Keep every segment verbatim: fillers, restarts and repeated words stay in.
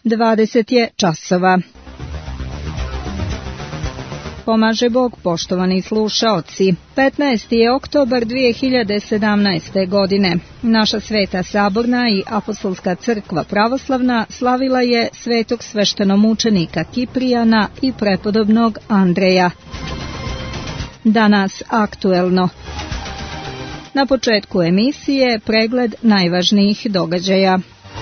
dvadeset je časova. Pomaže Bog, poštovani slušaoci. petnaesti je oktobar dvije hiljade sedamnaeste. godine. Naša Sveta Saborna i Apostolska crkva pravoslavna slavila je svetog sveštenomučenika Kiprijana i prepodobnog Andreja. Danas aktuelno. Na početku emisije pregled najvažnijih događaja.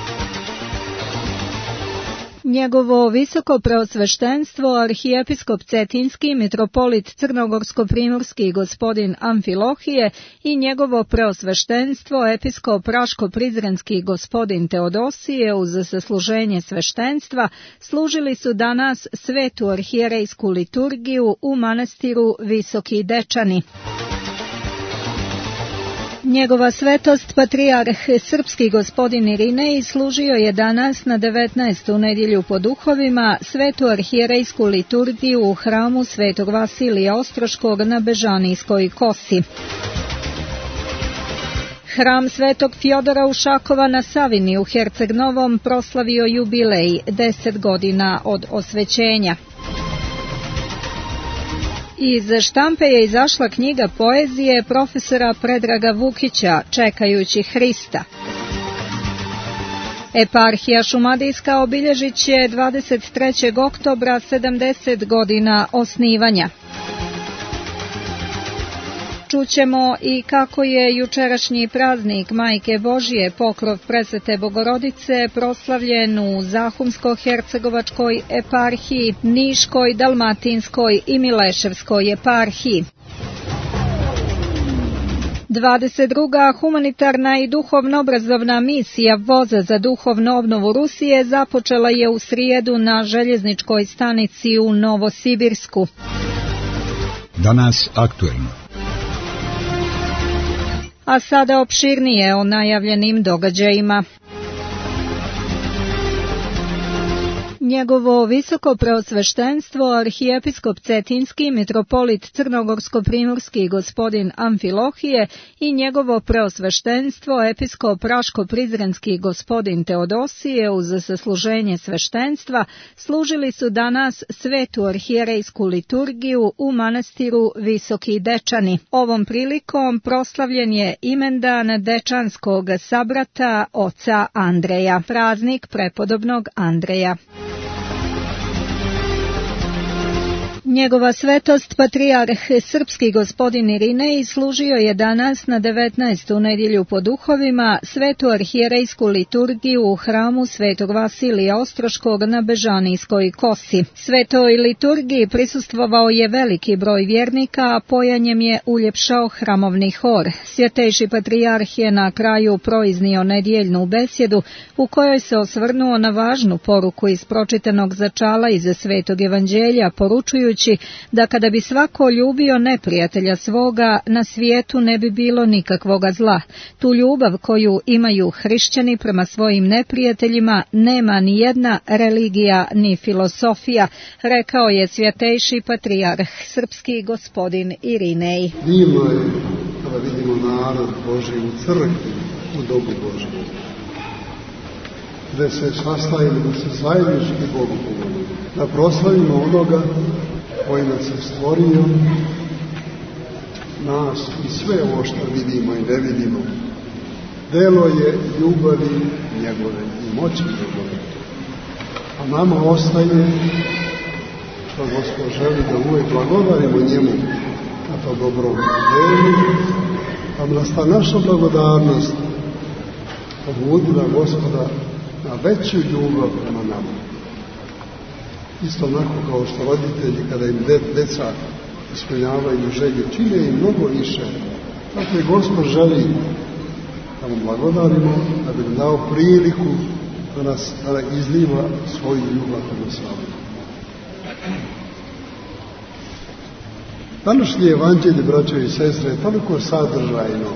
Njegovo visoko preosveštenstvo arhijepiskop Cetinski, mitropolit Crnogorsko-primorski gospodin Amfilohije i njegovo preosveštenstvo episkop Raško-Prizrenski gospodin Teodosije uz sasluženje sveštenstva služili su danas svetu arhijerejsku liturgiju u manastiru Visoki Dečani. Njegova svetost patrijarh srpski gospodin Irinej služio je danas na devetnaestu nedjelju po duhovima svetu arhijerejsku liturgiju u hramu svetog Vasilija Ostroškog na Bežanijskoj kosi. Hram svetog Fjodora Ušakova na Savini u Herceg Novom proslavio jubilej deset godina od osvećenja. Iz štampe je izašla knjiga poezije profesora Predraga Vukića Čekajući Hrista. Eparhija Šumadijska obilježit će dvadeset trećeg oktobra sedamdeset godina osnivanja. Čućemo i kako je jučerašnji praznik Majke Božije, pokrov Presvete Bogorodice, proslavljen u Zahumsko-hercegovačkoj eparhiji, Niškoj, Dalmatinskoj i Mileševskoj eparhiji. dvadeset druga humanitarna i duhovno-obrazovna misija Voza za duhovnu obnovu Rusije započela je u srijedu na željezničkoj stanici u Novosibirsku. Danas aktuelno. A sada opširnije o najavljenim događajima. Njegovo visoko preosveštenstvo arhijepiskop Cetinski, mitropolit Crnogorsko-primorski gospodin Amfilohije i njegovo preosveštenstvo episkop Raško-Prizrenski gospodin Teodosije uz sasluženje sveštenstva služili su danas svetu arhijerejsku liturgiju u manastiru Visoki Dečani. Ovom prilikom proslavljen je imendan dečanskog sabrata oca Andreja, praznik prepodobnog Andreja. Njegova svetost patrijarh srpski gospodin Irinej služio je danas na devetnaestu nedjelju po duhovima svetu arhijerejsku liturgiju u hramu svetog Vasilija Ostroškog na Bežanijskoj kosi. Svetoj liturgiji prisustvovao je veliki broj vjernika, a pojanjem je uljepšao hramovni hor. Svjetejši patrijarh je na kraju proiznio nedjeljnu besjedu u kojoj se osvrnuo na važnu poruku iz pročitanog začala iz Svetog evanđelja, poručujući da kada bi svako ljubio neprijatelja svoga, na svijetu ne bi bilo nikakvoga zla. Tu ljubav koju imaju hrišćani prema svojim neprijateljima nema ni jedna religija ni filosofija, rekao je svjetejši patrijarh srpski gospodin Irinej. Divno je kada vidimo narod Božji u crkvi, u dobu Božjem, da se sastajemo, da se zajednički Bogu pomolimo, da proslavimo onoga koji nas je stvorio, nas i sve ovo što vidimo i ne vidimo, delo je ljubavi njegove i moći njegove. A nama ostaje što Gospod želi da uvijek blagodarimo njemu na to dobrom delu, pa nas ta naša blagodarnost pobudila Gospoda na veću ljubav prema nama. Isto onako kao što roditelji kada im de, deca ispunjavaju želje, čine im mnogo više. Tako i Gospod želi da mu blagodarimo, da bi nam dao priliku da nas da izliva svoju ljubav prema svome. Današnje evanđelje, braćo i sestre, je toliko sadržajno.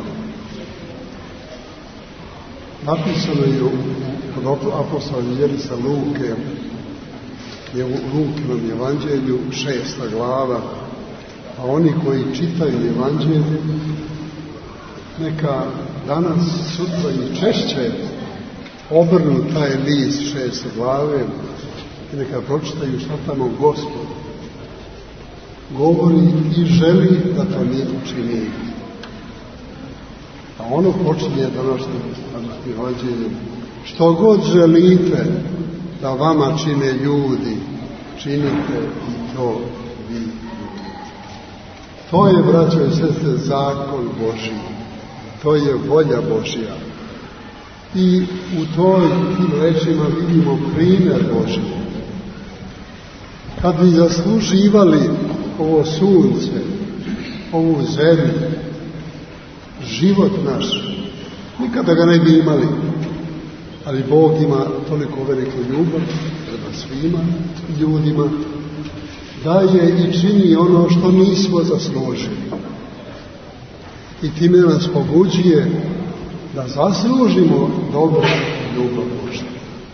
Napisano je kod apostola Jerisa Luke, je u Lukinom evanđelju šesta glava, a oni koji čitaju evanđelje neka danas, sutra i češće obrnu taj list šest glave i neka pročitaju šta tamo Gospod govori i želi da to mi učini. A ono počinje današnjim evanđeljem. Što god želite da vama čine ljudi, činite i to vi. To je, braćo i sestre, zakon Božji. To je volja Božja. I u toj tim rečima vidimo primjer Božji. Kad bi zasluživali ovo sunce, ovu zemlju, život naš, nikada ga ne bi imali. Ali Bog ima toliko veliku ljubav prema svima ljudima, daje i čini ono što nismo zaslužili. I time nas pobuđuje da zaslužimo dobro ljubav Božju.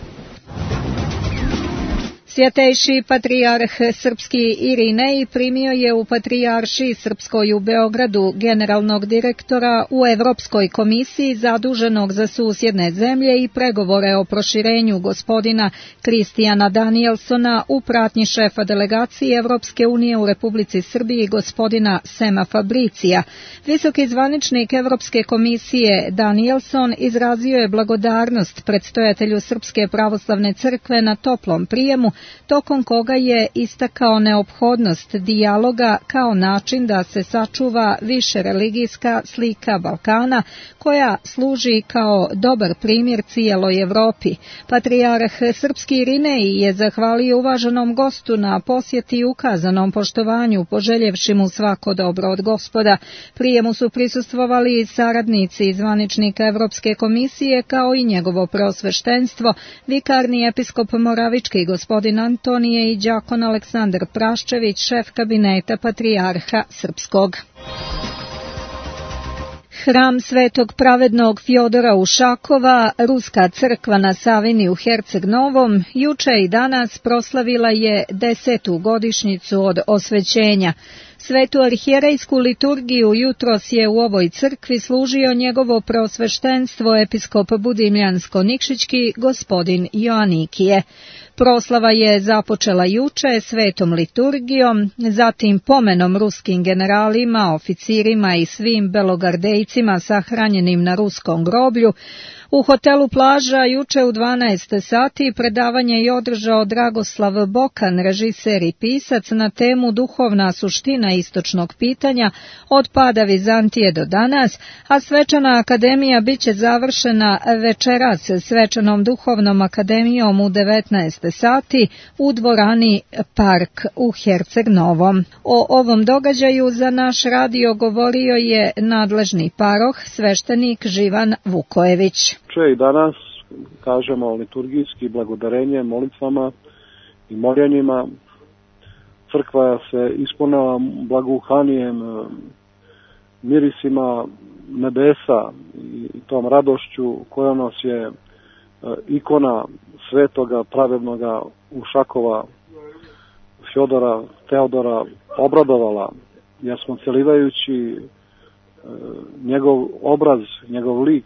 Svjetejši patrijarh srpski Irinej primio je u Patrijaršiji srpskoj u Beogradu generalnog direktora u Evropskoj komisiji zaduženog za susjedne zemlje i pregovore o proširenju gospodina Kristijana Danielsona u pratnji šefa delegacije Evropske unije u Republici Srbiji gospodina Sema Fabricija. Visoki zvaničnik Evropske komisije Danielson izrazio je blagodarnost predstojatelju Srpske pravoslavne crkve na toplom prijemu, tokom koga je istakao neophodnost dijaloga kao način da se sačuva više religijska slika Balkana, koja služi kao dobar primjer cijeloj Evropi. Patrijarh srpski Irinej je zahvalio uvaženom gostu na posjeti i ukazanom poštovanju, poželjevši mu svako dobro od Gospoda. Prijemu su prisustvovali i saradnici i zvaničnika Evropske komisije, kao i njegovo preosveštenstvo, vikarni episkop Moravički gospodin Antonije i đakon Aleksandar Praščević, šef kabineta patrijarha srpskog. Hram Svetog pravednog Fjodora Ušakova, Ruska crkva na Savini u Herceg Novom, juče i danas proslavila je desetu godišnjicu od osvećenja. Svetu arhijerejsku liturgiju jutros je u ovoj crkvi služio njegovo preosveštenstvo episkop Budimljansko-Nikšićki gospodin Joanikije. Proslava je započela juče svetom liturgijom, zatim pomenom ruskim generalima, oficirima i svim belogardejcima sahranjenim na ruskom groblju. U hotelu Plaža juče u dvanaest sati predavanje je održao Dragoslav Bokan, režiser i pisac, na temu duhovna suština istočnog pitanja od pada Vizantije do danas, a svečana akademija biće završena večeras svečanom duhovnom akademijom u devetnaest sati u dvorani Park u Herceg Novom. O ovom događaju za naš radio govorio je nadležni paroh, sveštenik Živan Vukojević. I danas kažemo liturgijski blagodarenje molitvama i moljenjima. Crkva se ispunila blagouhanijem, mirisima nebesa i tom radošću koja nas je ikona svetoga pravednoga Ušakova Fjodora Teodora obradovala, jer smo celivajući njegov obraz, njegov lik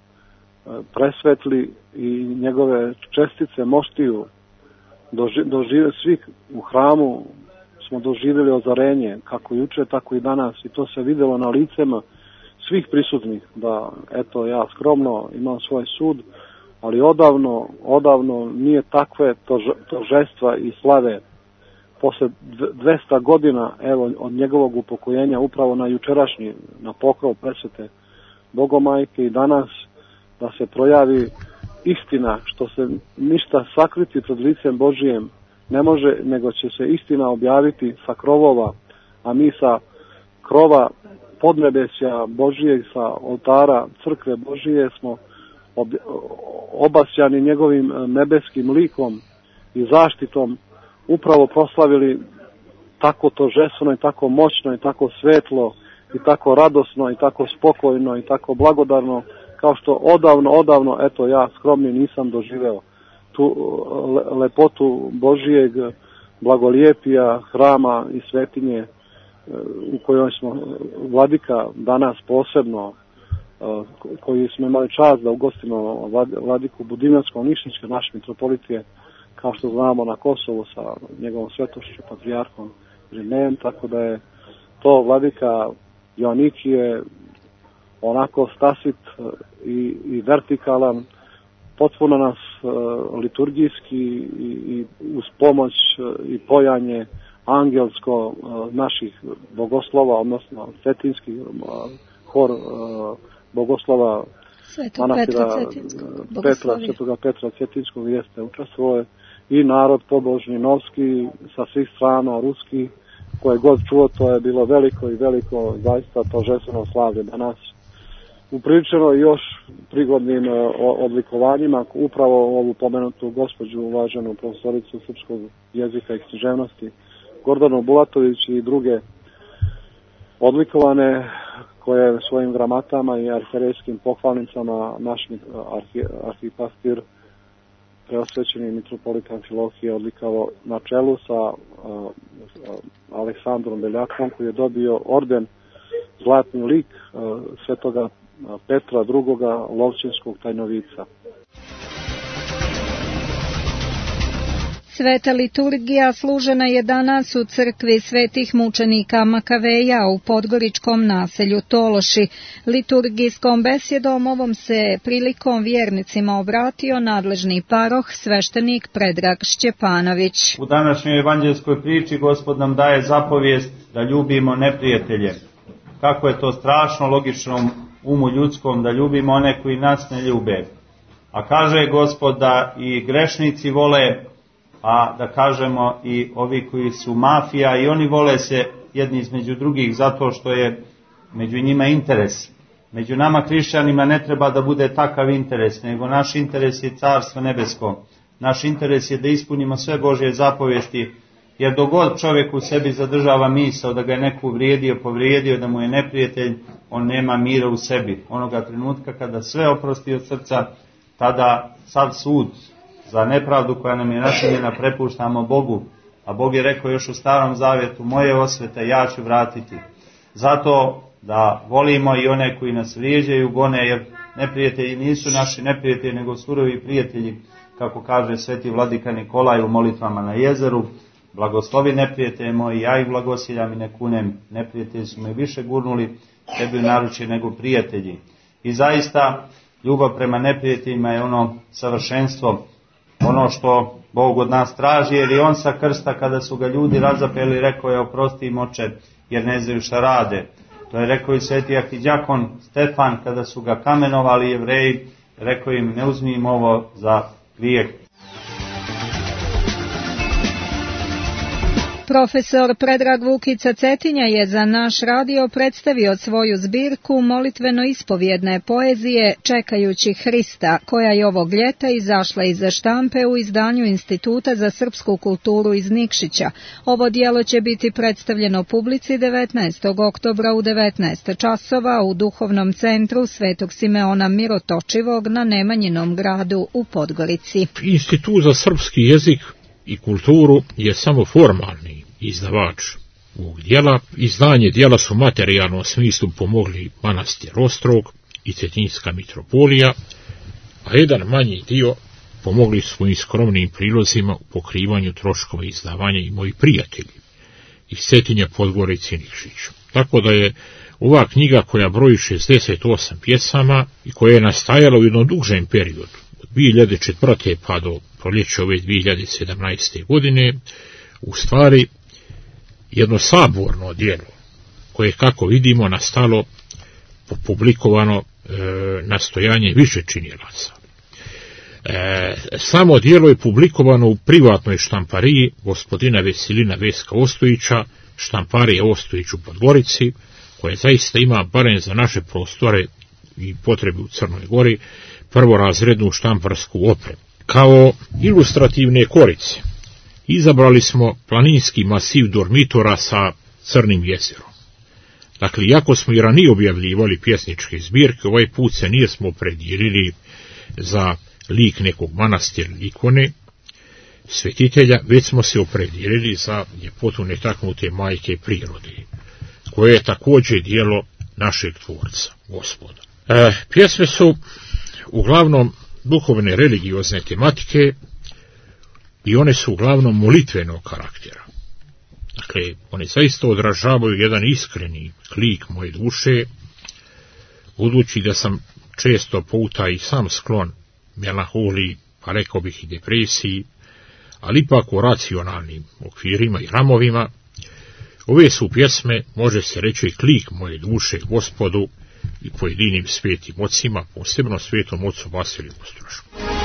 presvetli i njegove čestice moštiju dožive svih u hramu, smo doživjeli ozarenje kako juče tako i danas, i to se vidjelo na licema svih prisutnih, da eto ja skromno imam svoj sud, ali odavno odavno nije takve tožestva i slave posle dvesta godina evo od njegovog upokojenja upravo na jučerašnji, na pokrov presvete Bogomajke, i danas da se projavi istina, što se ništa sakriti pred licem Božijem ne može, nego će se istina objaviti sa krovova, a mi sa krova podnebesja Božijeg, sa oltara crkve Božije smo obasjani njegovim nebeskim likom i zaštitom upravo proslavili tako tožestveno i tako moćno i tako svetlo i tako radosno i tako spokojno i tako blagodarno, kao što odavno, odavno, eto ja skromni nisam doživeo tu lepotu Božijeg blagolijepija, hrama i svetinje u kojoj smo vladika danas posebno koji smo imali čast da ugostimo vladiku Budimljanskog Nišničke, naš mitropolit je, kao što znamo, na Kosovu sa njegovom svetošću, patrijarhom Irinejem, tako da je to vladika Joanikije onako stasit i, i vertikalan, potpuno nas uh, liturgijski i, i uz pomoć uh, i pojanje angelsko uh, naših bogoslova, odnosno cetinski uh, hor uh, bogoslova Svetog Petra Cetinskog, Petra, Svetoga Petra Cetinskog jeste učestvovao i narod pobožni novski sa svih strana, ruski, koje god čuo, to je bilo veliko i veliko zaista торжествено slavlje danas. Upriličeno još prigodnim odlikovanjima, upravo ovu pomenutu gospođu, uvaženu profesoricu srpskog jezika i književnosti Gordanu Bulatović i druge odlikovane koje svojim gramatama i arhijerejskim pohvalnicama naš arhi, arhipastir preosvećeni mitropolit Amfilohije odlikao na čelu sa uh, Aleksandrom Beljakom, koji je dobio orden Zlatni lik uh, svetoga Petra drugoga Lovćinskog tajnovica. Sveta liturgija služena je danas u crkvi svetih mučenika Makaveja u podgoričkom naselju Tološi. Liturgijskom besjedom ovom se prilikom vjernicima obratio nadležni paroh sveštenik Predrag Šćepanović. U današnjoj evanđelskoj priči Gospod nam daje zapovijest da ljubimo neprijatelje. Kako je to strašno logičnom umu ljudskom da ljubimo one koji nas ne ljube. A kaže Gospod da i grešnici vole, a da kažemo i ovi koji su mafija, i oni vole se jedni između drugih zato što je među njima interes. Među nama hrišćanima ne treba da bude takav interes, nego naš interes je carstvo nebesko. Naš interes je da ispunimo sve Božje zapovesti, jer dok god čovjek u sebi zadržava misao da ga je neko uvrijedio, povrijedio, da mu je neprijatelj, on nema mira u sebi. Onoga trenutka kada sve oprosti od srca, tada sav sud za nepravdu koja nam je načinjena prepuštamo Bogu, a Bog je rekao još u Starom Zavjetu, moje osvete ja ću vratiti. Zato da volimo i one koji nas vrijeđaju, gone, jer neprijatelji nisu naši neprijatelji, nego surovi prijatelji, kako kaže sveti vladika Nikolaj u molitvama na jezeru, blagoslovi neprijatelje moji, ja ih blagosiljam i ne kunem, neprijatelji su me više gurnuli, tebi naručje nego prijatelji. I zaista, ljubav prema neprijateljima je ono savršenstvo, ono što Bog od nas traži, jer i on sa krsta kada su ga ljudi razapeli rekao je oprosti im oče jer ne znaju šta rade. To je rekao i sveti arhidjakon Stefan kada su ga kamenovali Jevreji, rekao im ne uzmi im ovo za grijeh. Profesor Predrag Vukica Cetinja je za naš radio predstavio svoju zbirku molitveno-ispovjedne poezije Čekajući Hrista, koja je ovog ljeta izašla iz štampe u izdanju Instituta za srpsku kulturu iz Nikšića. Ovo djelo će biti predstavljeno publici devetnaestog oktobra u devetnaest časova u Duhovnom centru Svetog Simeona Mirotočivog na Nemanjinom gradu u Podgorici. Institut za srpski jezik i kulturu je samo formalni izdavač ovog djela. Izdanje djela su u materijalnom smislu pomogli manastir Ostrog i Cetinjska mitropolija, a jedan manji dio pomogli svojim skromnim prilozima u pokrivanju troškova izdavanja i moji prijatelji iz Cetinja, Podgorice i Nikšića. Tako da je ova knjiga, koja broji šezdeset osam pjesama i koja je nastajala u jednom dužem periodu, od dvije hiljade četvrte pa do proljeća ove dvije hiljade sedamnaeste godine, u stvari jedno saborno djelo, koje, kako vidimo, nastalo, publikovano e, nastojanje više činilaca. E, samo djelo je publikovano u privatnoj štampariji gospodina Veselina Veska Ostojića, štamparija Ostojić u Podgorici, koja zaista ima, barem za naše prostore i potrebe u Crnoj Gori, prvorazrednu štamparsku opremu. Kao ilustrativne korice izabrali smo planinski masiv dormitora sa Crnim jezerom. Dakle, iako smo i ranije objavljivali pjesničke zbirke, ovaj put se nismo opredjelili za lik nekog manastira ili ikone svetitelja, već smo se opredjelili za ljepotu netaknute majke prirode, koje je također djelo našeg tvorca, Gospoda. E, pjesme su uglavnom duhovne religiozne tematike i one su uglavnom molitvenog karaktera. Dakle, one zaista odražavaju jedan iskreni klik moje duše, budući da sam često puta i sam sklon melanholiji, pa rekao bih i depresiji, ali ipak u racionalnim okvirima i ramovima. Ove su pjesme, može se reći, klik moje duše Gospodu i pojedinim svetim ocima, posebno svetom ocu Vasiliju Ostrošku.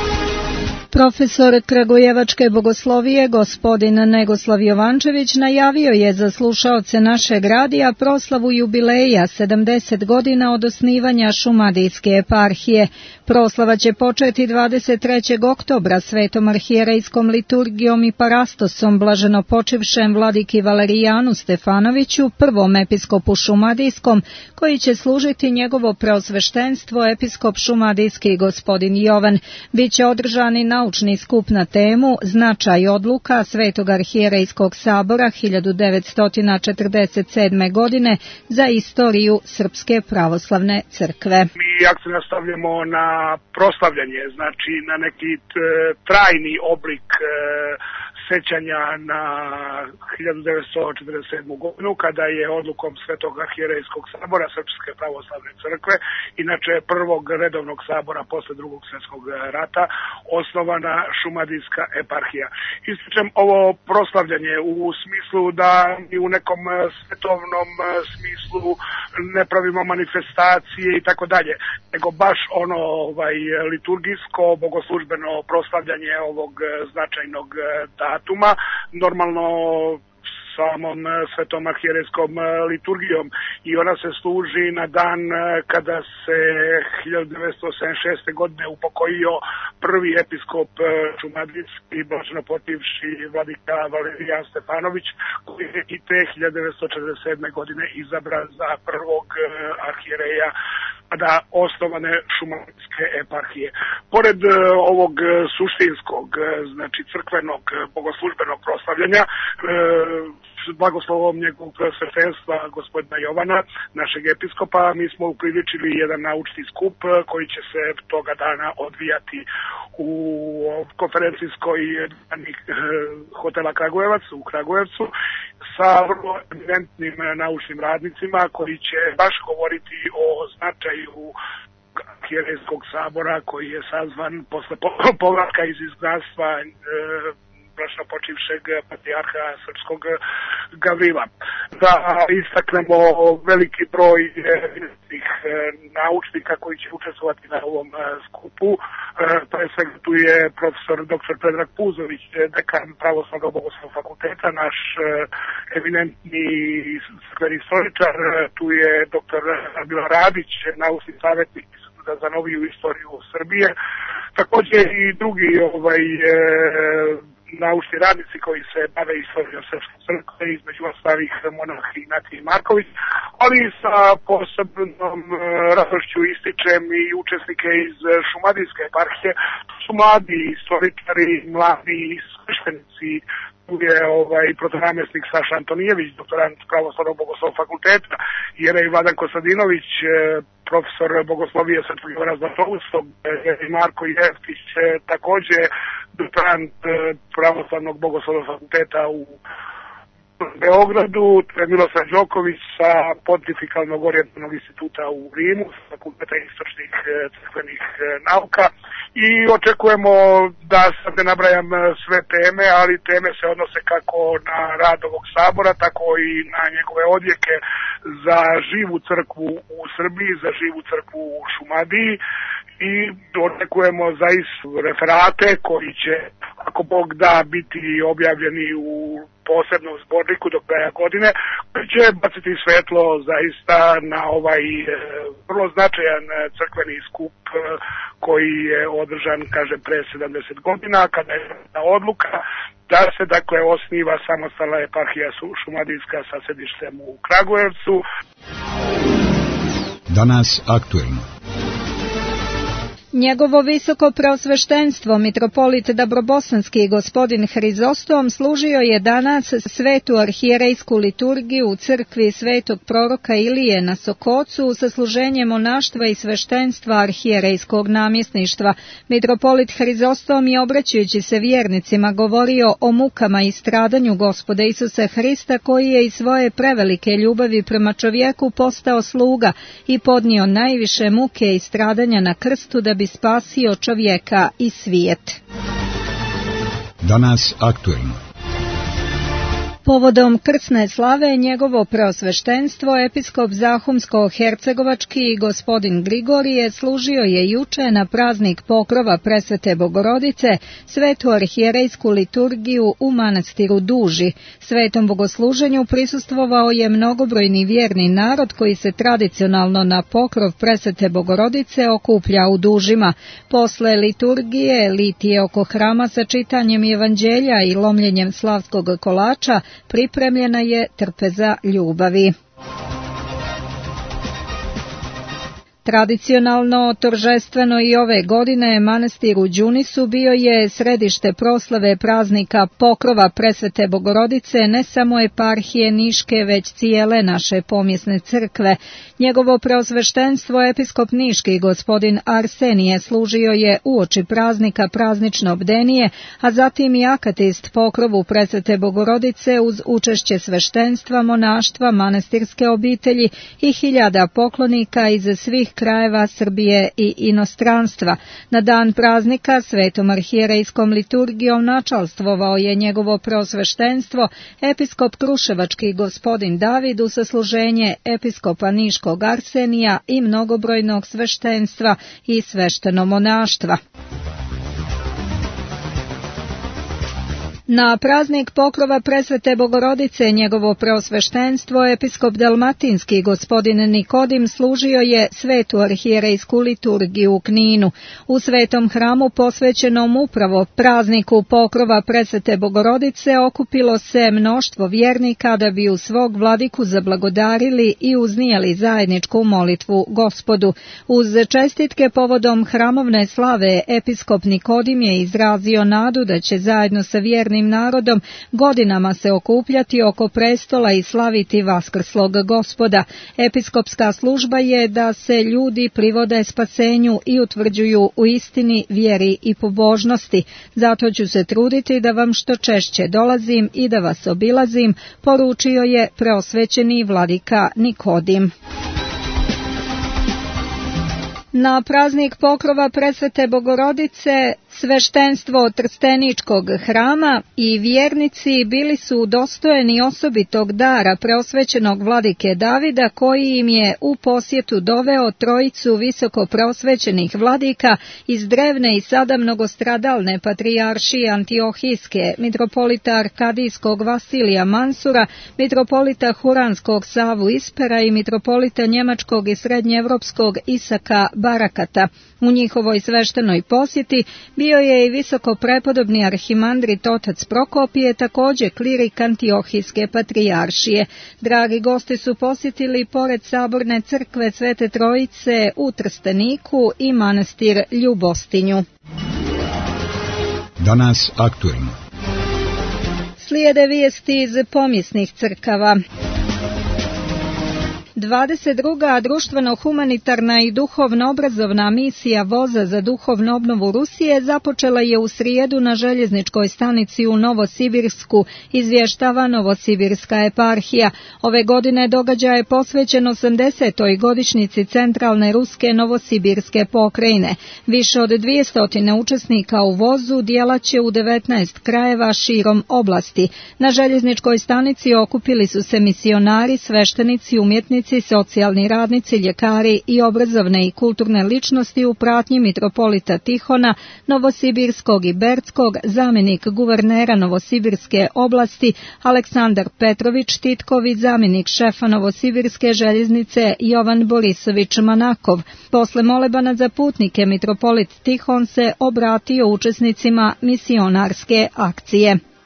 Profesor Kragujevačke bogoslovije gospodin Negoslav Jovančević najavio je za slušaoce našeg radija proslavu jubileja sedamdeset godina od osnivanja Šumadijske eparhije. Proslava će početi dvadeset trećeg oktobra svetom arhijerejskom liturgijom i parastosom blaženopočivšem vladiki Valerijanu Stefanoviću, prvom episkopu šumadijskom, koji će služiti njegovo preosveštenstvo episkop šumadijski gospodin Jovan. Biće održani naučni skup na temu Značaj odluka Svetog arhijerejskog sabora hiljadu devetsto četrdeset sedme. godine za istoriju Srpske pravoslavne crkve. Mi akcent stavljamo na proslavljanje, znači na neki trajni oblik e, sećanja na hiljadu devetsto četrdeset sedmu. godinu, kada je odlukom Svetog arhijerejskog sabora Srpske pravoslavne crkve, inače prvog redovnog sabora posle drugog svjetskog rata, osnovana Šumadijska eparhija. Ističem ovo proslavljanje u smislu da mi u nekom svetovnom smislu ne pravimo manifestacije i tako dalje, nego baš ono ovaj, liturgijsko, bogoslužbeno proslavljanje ovog značajnog datuma, normalno samom svetom arhijerejskom liturgijom, i ona se služi na dan kada se hiljadu devetsto osamdeset šeste. godine upokojio prvi episkop šumadijski, blaženopočivši vladika Valerijan Stefanović, koji je i te hiljadu devetsto četrdeset sedme. godine izabran za prvog arhijereja da osnovane Šumadijske eparhije. Pored ovog suštinskog, znači crkvenog, bogoslužbenog proslavljanja, s blagoslovom njegovog preosveštenstva gospodina Jovana, našeg episkopa, mi smo upriličili jedan naučni skup koji će se toga dana odvijati u konferencijskoj hotela Kragujevac u Kragujevcu sa vrlo eminentnim naučnim radnicima koji će baš govoriti o značaju arhijerejskog sabora koji je sazvan posle povratka iz izgnanstva e, blaženopočivšeg patrijarha srpskog Gavrila. Da istaknemo veliki broj tih naučnika koji će učestvovati na ovom skupu. Pre svega tu je profesor doktor Predrag Puzović, dekan Pravoslavnog bogoslovnog fakulteta, naš eminentni crkveni istoričar. Tu je doktor Milo Radić, naučni savjetnik za noviju istoriju Srbije. Također i drugi ovaj naučni radnici koji se bave istorijom Srpske crkve, između ostalih monah Ignatije Marković, ali sa posebnom radošću ističem i učesnike iz Šumadijske eparhije. To su mladi istoričari, mladi sveštenici. Tu je ovaj protonamjesnik Saša Antonijević, doktorant Pravoslavnog bogoslovnog fakulteta, jerej Vladan Kostadinović, profesor bogoslovije Svetog Ivana Zlatovskog, jerej Marko Jeftić, također doktorant Pravoslavnog bogoslovnog fakulteta u Beogradu, Miloslav Đoković sa Pontifikalnog orijentalnog instituta u Rimu, sa Fakulteta istočnih crkvenih nauka, i očekujemo da sad ne nabrajam sve teme, ali teme se odnose kako na rad ovog sabora, tako i na njegove odjeke za živu crkvu u Srbiji, za živu crkvu u Šumadiji, i očekujemo zaista referate koji će, ako Bog da, biti objavljeni u posebnom zborniku do kraja godine, koji će baciti svetlo zaista na ovaj e, vrlo značajan crkveni skup e, koji je održan, kažem, pre sedamdeset godina, kada je odluka da se, dakle, osniva samostalna eparhija Šumadijska sa sedištem u Kragujevcu. Danas aktuelno. Njegovo visoko preosveštenstvo, mitropolit Dabrobosanski gospodin Hrizostom, služio je danas svetu arhijerejsku liturgiju u crkvi svetog proroka Ilije na Sokocu sa služenjem monaštva i sveštenstva arhijerejskog namjesništva. Mitropolit Hrizostom je, obraćajući se vjernicima, govorio o mukama i stradanju Gospoda Isusa Hrista, koji je iz svoje prevelike ljubavi prema čovjeku postao sluga i podnio najviše muke i stradanja na krstu da bi spasio čovjeka i svijet. Danas aktuelno. Povodom krsne slave njegovo preosveštenstvo episkop Zahumsko-hercegovački gospodin Grigorije služio je juče na praznik pokrova Presvete Bogorodice svetu arhijerejsku liturgiju u manastiru Duži. Svetom bogosluženju prisustvovao je mnogobrojni vjerni narod koji se tradicionalno na pokrov Presvete Bogorodice okuplja u Dužima. Posle liturgije litije oko hrama sa čitanjem evanđelja i lomljenjem slavskog kolača pripremljena je trpeza ljubavi. Tradicionalno, toržestveno i ove godine manastir u Đunisu bio je središte proslave praznika pokrova Presvete Bogorodice ne samo eparhije Niške, već cijele naše pomjesne crkve. Njegovo preosveštenstvo episkop Niški gospodin Arsenije služio je uoči praznika praznično bdenije, a zatim i akatist pokrovu Presvete Bogorodice uz učešće sveštenstva, monaštva, manastirske obitelji i hiljada poklonika iz svih krajeva Srbije i inostranstva. Na dan praznika svetom arhijerejskom liturgijom načalstvovao je njegovo preosveštenstvo episkop Kruševački gospodin David u sasluženje episkopa Niškog Arsenija i mnogobrojnog sveštenstva i svešteno monaštva. Na praznik pokrova Presvete Bogorodice njegovo preosveštenstvo episkop Dalmatinski gospodin Nikodim služio je svetu arhijerejsku liturgiju u Kninu. U svetom hramu posvećenom upravo prazniku pokrova Presvete Bogorodice okupilo se mnoštvo vjernika da bi u svog vladiku zablagodarili i uznijeli zajedničku molitvu Gospodu. Uz čestitke povodom hramovne slave episkop Nikodim je izrazio nadu da će zajedno sa vjernim narodom godinama se okupljati oko prestola i slaviti vaskrslog Gospoda. Episkopska služba je da se ljudi privode spasenju i utvrđuju u istini, vjeri i pobožnosti. Zato ću se truditi da vam što češće dolazim i da vas obilazim, poručio je preosvećeni vladika Nikodim. Na praznik pokrova Presvete Bogorodice sveštenstvo Trsteničkog hrama i vjernici bili su udostojeni osobitog dara preosvećenog vladike Davida, koji im je u posjetu doveo trojicu visoko preosvećenih vladika iz drevne i sada mnogostradalne patrijaršije Antiohijske, mitropolita Arkadijskog Vasilija Mansura, mitropolita Huranskog Savu Ispera i mitropolita Njemačkog i srednjeevropskog Isaka Barakata. U njihovoj sveštenoj posjeti bio je i visoko prepodobni arhimandrit otac Prokopije, također klirik Antiohijske patrijaršije. Dragi gosti su posjetili pored saborne crkve Svete Trojice u Trsteniku i manastir Ljubostinju. Danas aktuelno. Slijede vijesti iz pomjesnih crkava. dvadeset druga društveno-humanitarna i duhovno-obrazovna misija voza za duhovnu obnovu Rusije započela je u srijedu na željezničkoj stanici u Novosibirsku, izvještava Novosibirska eparhija. Ove godine događaj je posvećen osamdesetoj godišnjici centralne ruske Novosibirske pokrajine. Više od dvjesto učesnika u vozu djelaće u devetnaest krajeva širom oblasti. Na željezničkoj stanici okupili su se misionari, sveštenici, umjetnici, socijalni radnici, ljekari i obrazovne i kulturne ličnosti u pratnji mitropolita Tihona, Novosibirskog i Berdskog, zamjenik guvernera Novosibirske oblasti Aleksandar Petrović Titković, zamjenik šefa Novosibirske željeznice Jovan Borisović Manakov. Posle molebana za putnike mitropolit Tihon se obratio učesnicima misionarske akcije.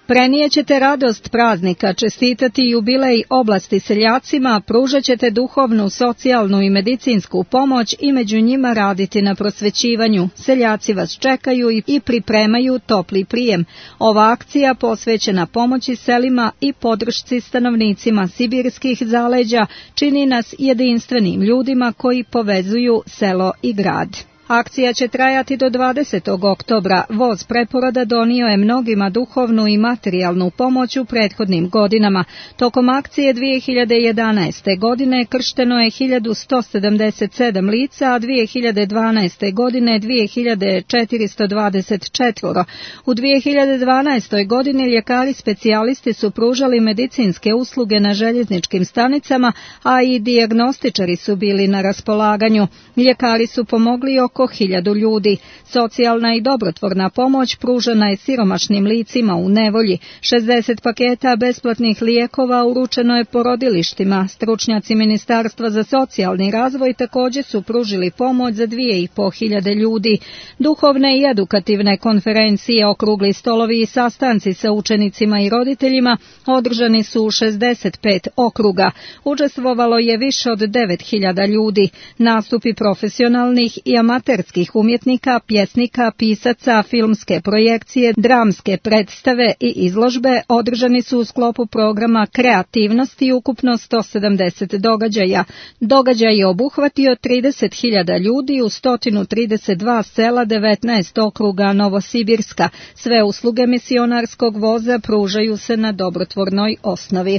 Prenijećete radost praznika, čestitati jubilej oblasti seljacima, pružat ćete duhovnu, socijalnu i medicinsku pomoć i među njima raditi na prosvećivanju. Seljaci vas čekaju i pripremaju topli prijem. Ova akcija posvećena pomoći selima i podršci stanovnicima sibirskih zaleđa čini nas jedinstvenim ljudima koji povezuju selo i grad. Akcija će trajati do dvadesetog oktobra. Voz preporoda donio je mnogima duhovnu i materijalnu pomoć u prethodnim godinama. Tokom akcije dvije hiljade jedanaeste. godine kršteno je hiljadu sto sedamdeset sedam lica, a dvije hiljade dvanaeste. godine dvije hiljade četiristo dvadeset četiri. U dvije hiljade dvanaestoj. godini ljekari specijalisti su pružali medicinske usluge na željezničkim stanicama, a i dijagnostičari su bili na raspolaganju. Ljekari su pomogli oko oko hiljadu ljudi. Socijalna i dobrotvorna pomoć pružena je siromašnim licima u nevolji. šezdeset paketa besplatnih lijekova uručeno je porodilištima. Stručnjaci Ministarstva za socijalni razvoj također su pružili pomoć za dvije i po hiljade ljudi. Duhovne i edukativne konferencije, okrugli stolovi i sastanci sa učenicima i roditeljima održani su u šezdeset pet okruga. Učestvovalo je više od devet hiljada ljudi. Nastupi profesionalnih i amaterskih umjetnika, pjesnika, pisaca, filmske projekcije, dramske predstave i izložbe održani su u sklopu programa kreativnosti ukupno sto sedamdeset događaja. Događaj je obuhvatio trideset hiljada ljudi u sto trideset dva sela, devetnaest okruga Novosibirska. Sve usluge misionarskog voza pružaju se na dobrotvornoj osnovi.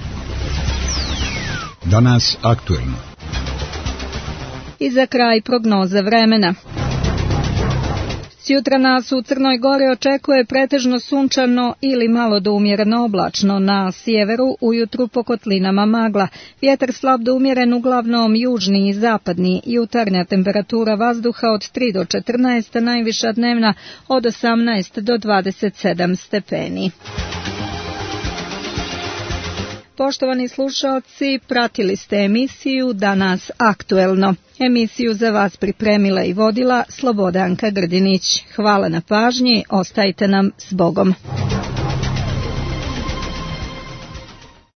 Danas aktuelno. I za kraj prognoza vremena. Sjutra nas u Crnoj Gori očekuje pretežno sunčano ili malo do umjereno oblačno. Na sjeveru ujutru po kotlinama magla. Vjetar slab do umjeren, uglavnom južni i zapadni. Jutarnja temperatura vazduha od tri do četrnaest, najviša dnevna od osamnaest do dvadeset sedam stepeni. Poštovani slušalci, pratili ste emisiju Danas aktuelno. Emisiju za vas pripremila i vodila Slobodanka Grdinić. Hvala na pažnji, ostajte nam s Bogom.